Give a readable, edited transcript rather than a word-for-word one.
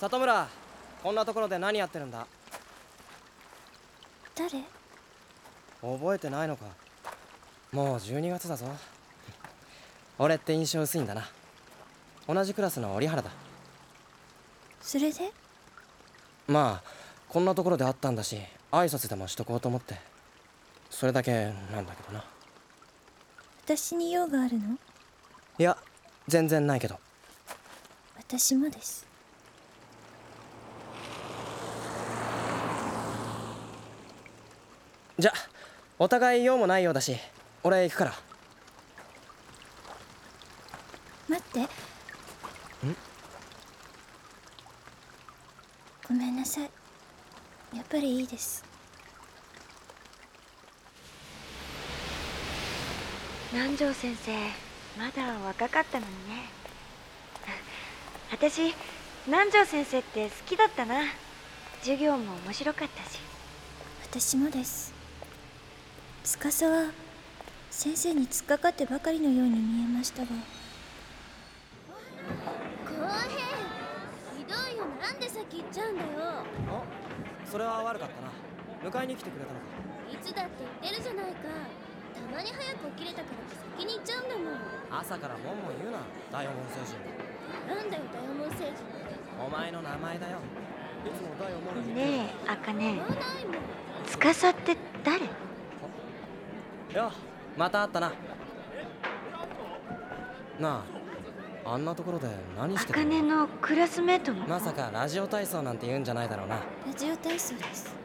里村、こんなところで何やってるんだ？ 誰？ 覚えてないのか。もう12月だぞ。俺って印象薄いんだな。同じクラスの折原だ。 それで？ まあこんなところで会ったんだし、挨拶でもしとこうと思って。それだけなんだけどな。 私に用があるの？ いや、全然ないけど。 私もです。 じゃ、お互い用もないようだし、俺行くから。 待って。ごめんなさい。やっぱりいいです。 南條先生、まだ若かったのにね。私、南條先生って好きだったな。授業も面白かったし。 私もです。司は先生に突っかかってばかりのように見えましたが。 公平、ひどいよ。なんで先行っちゃうんだよ。 それは悪かったな。迎えに来てくれたのか。 いつだって言ってるじゃないか。たまに早く起きれたから先に行っちゃうんだもん。 朝からもんもん言うな、ダイヤモンド星人。 なんだよダイヤモンド星人って。 お前の名前だよ。いつもダイヤモンド言ってる。 ねえ、あかね。 言わないもん。 司って誰？ よ、また会ったな。なあ、あんなところで何してあたの？ かねのクラスメートの子。 まさかラジオ体操なんて言うんじゃないだろうな。 ラジオ体操です。